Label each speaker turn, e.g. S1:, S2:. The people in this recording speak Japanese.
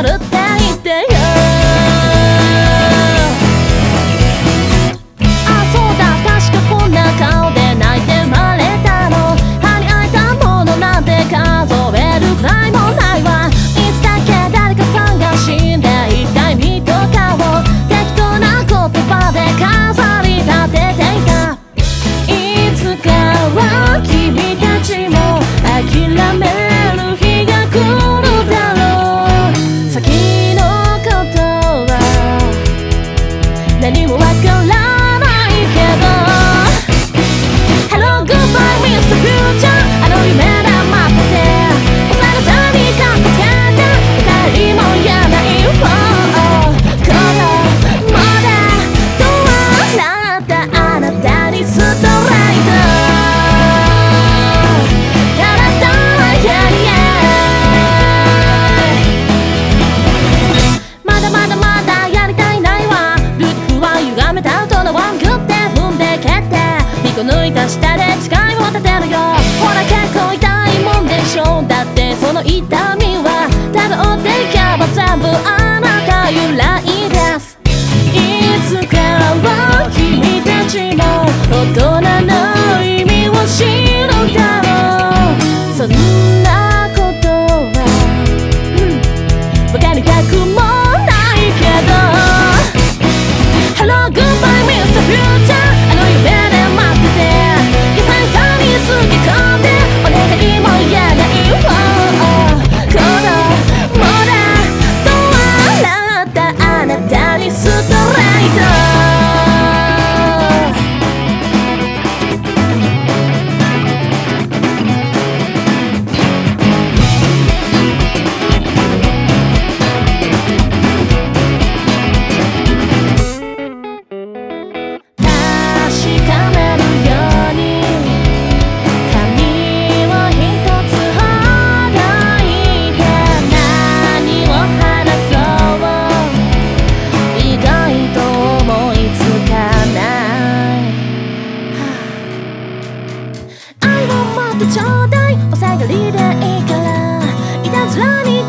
S1: るって言ってよ。あ、そうだ、確かこんな顔で泣いて生まれたの。歯に開いたものなんて数えるくらいもないわ。いつだけ誰かさんが死んでいた意味とかを適当な言葉で飾り立てていた。いつかは君たちも諦める日が来るだろう。先のことは何もわからないけど Hello, goodbye, Mr. Future あの夢で待ってておさらさにかっこつけて二人も言えないことまでと笑ったあなたにストレート抜いた下で誓いを立てるよ。ほら結構痛いもんでしょ。だってその痛みはたどっていけば全部あなた由来です。いつかは君たちも大人の意味を知るだろう。そんなことは、わかりたくもないけど Hello, goodbye, Mr. Future あの夢でつぎ込んでお願いも言えない子供だと笑ったあなたにストレートちょうだいお下がりでいいからいたずらに